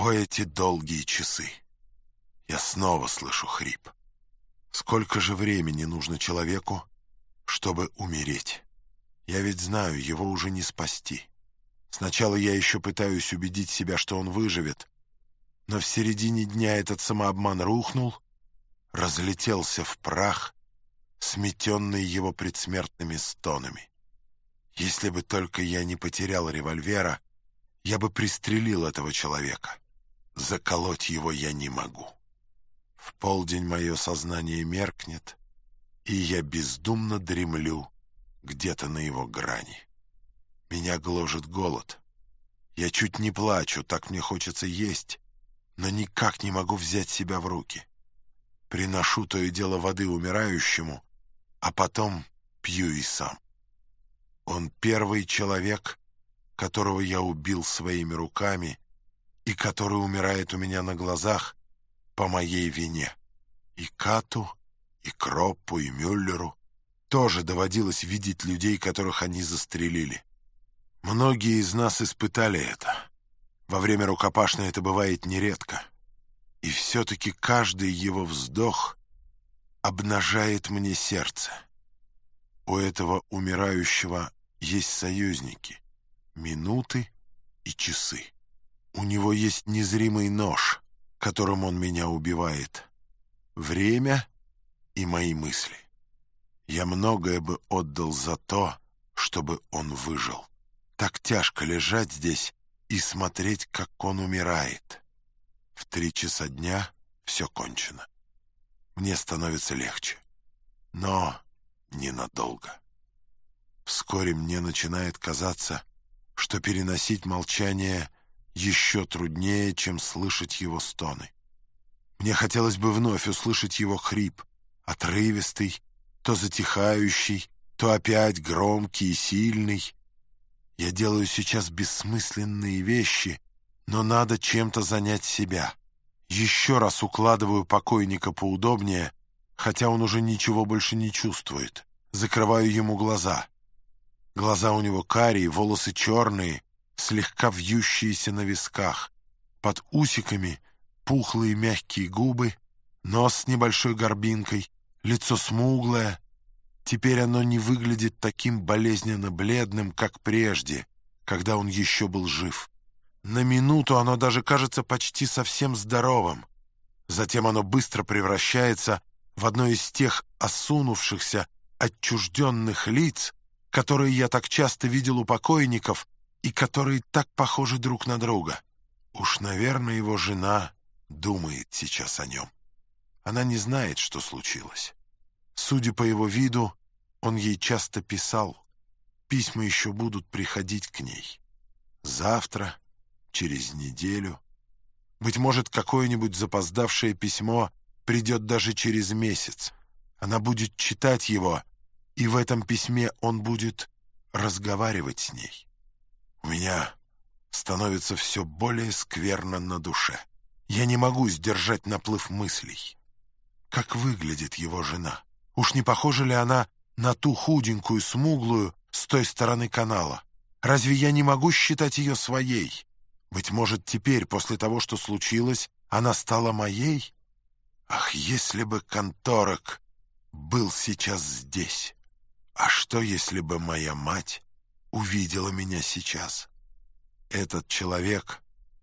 О, эти долгие часы! Я снова слышу хрип. Сколько же времени нужно человеку, чтобы умереть? Я ведь знаю, его уже не спасти. Сначала я еще пытаюсь убедить себя, что он выживет, но в середине дня этот самообман рухнул, разлетелся в прах, сметенный его предсмертными стонами. Если бы только я не потерял револьвера, я бы пристрелил этого человека. Заколоть его я не могу. В полдень мое сознание меркнет, и я бездумно дремлю где-то на его грани. Меня гложет голод. Я чуть не плачу, так мне хочется есть, но никак не могу взять себя в руки. Приношу то и дело воды умирающему, а потом пью и сам. Он первый человек, которого я убил своими руками и который умирает у меня на глазах по моей вине. И Кату, и Кроппу, и Мюллеру тоже доводилось видеть людей, которых они застрелили. Многие из нас испытали это. Во время рукопашной это бывает нередко. И все-таки каждый его вздох обнажает мне сердце. У этого умирающего есть союзники, минуты и часы. У него есть незримый нож, которым он меня убивает. Время и мои мысли. Я многое бы отдал за то, чтобы он выжил. Так тяжко лежать здесь и смотреть, как он умирает. В 3 часа дня все кончено. Мне становится легче, но ненадолго. Вскоре мне начинает казаться, что переносить молчание еще труднее, чем слышать его стоны. Мне хотелось бы вновь услышать его хрип, отрывистый, то затихающий, то опять громкий и сильный. Я делаю сейчас бессмысленные вещи, но надо чем-то занять себя. Еще раз укладываю покойника поудобнее, хотя он уже ничего больше не чувствует. Закрываю ему глаза. Глаза у него карие, волосы черные, слегка вьющиеся на висках. Под усиками пухлые мягкие губы, нос с небольшой горбинкой, лицо смуглое. Теперь оно не выглядит таким болезненно бледным, как прежде, когда он еще был жив. На минуту оно даже кажется почти совсем здоровым. Затем оно быстро превращается в одно из тех осунувшихся, отчужденных лиц, которые я так часто видел у покойников и которые так похожи друг на друга. Уж, наверное, его жена думает сейчас о нем. Она не знает, что случилось. Судя по его виду, он ей часто писал. Письма еще будут приходить к ней. Завтра, через неделю. Быть может, какое-нибудь запоздавшее письмо придет даже через месяц. Она будет читать его, и в этом письме он будет разговаривать с ней. У меня становится все более скверно на душе. Я не могу сдержать наплыв мыслей. Как выглядит его жена? Уж не похожа ли она на ту худенькую, смуглую с той стороны канала? Разве я не могу считать ее своей? Быть может, теперь, после того, что случилось, она стала моей? Ах, если бы Конторок был сейчас здесь! А что, если бы моя мать увидела меня сейчас? Этот человек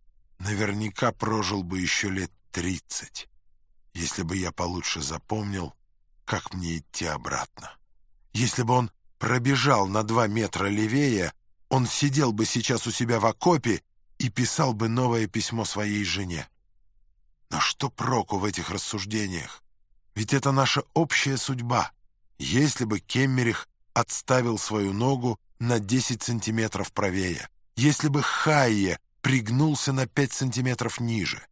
наверняка прожил бы еще лет 30, если бы я получше запомнил, как мне идти обратно. Если бы он пробежал на 2 метра левее, он сидел бы сейчас у себя в окопе и писал бы новое письмо своей жене. Но что проку в этих рассуждениях? Ведь это наша общая судьба. Если бы Кеммерих отставил свою ногу на 10 сантиметров правее, если бы Хайе пригнулся на 5 сантиметров ниже,